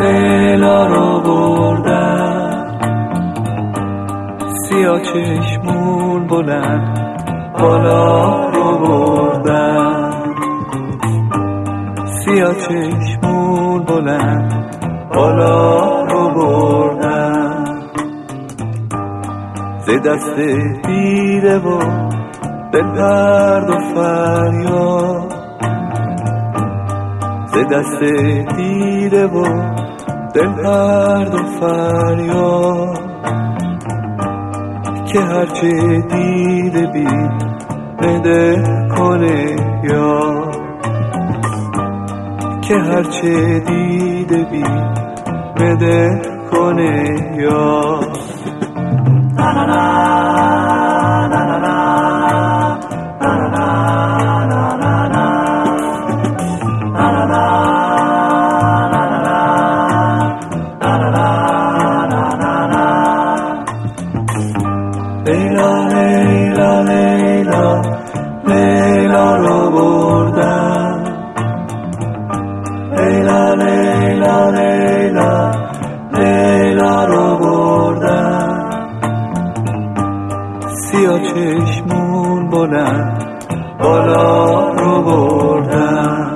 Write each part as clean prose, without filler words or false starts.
لیلا رو بردن، سیاه چشمون بلند بالا رو بردن، سیاه چشمون بلند بالا رو بردن. ز دست دیده و دل درد و فریاد، ز دست دیده و دل درد و فریاد، که هرچه دیده بی بده کنه یاد، که هرچه دیده بی بده کنه یاد. لیلا لیلا لیلا لیلا رو بردن، لیلا لیلا لیلا لیلا رو بردن، سیاه چشمون بلند بالا رو بردن،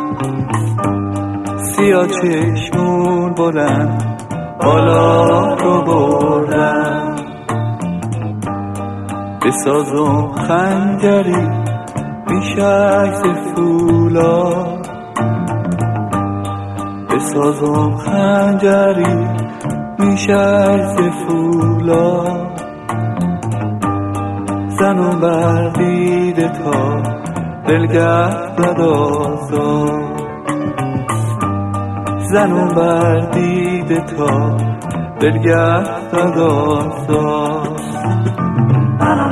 سیاه چشمون بلند بالا رو بردن. بسازم خنجری بیش عکس فولاد، بسازم خنجری بیش عکس فولاد، زنم بر دیده تا دلگرد آزاد، زنم بر دیده تا دلگرد آزاد.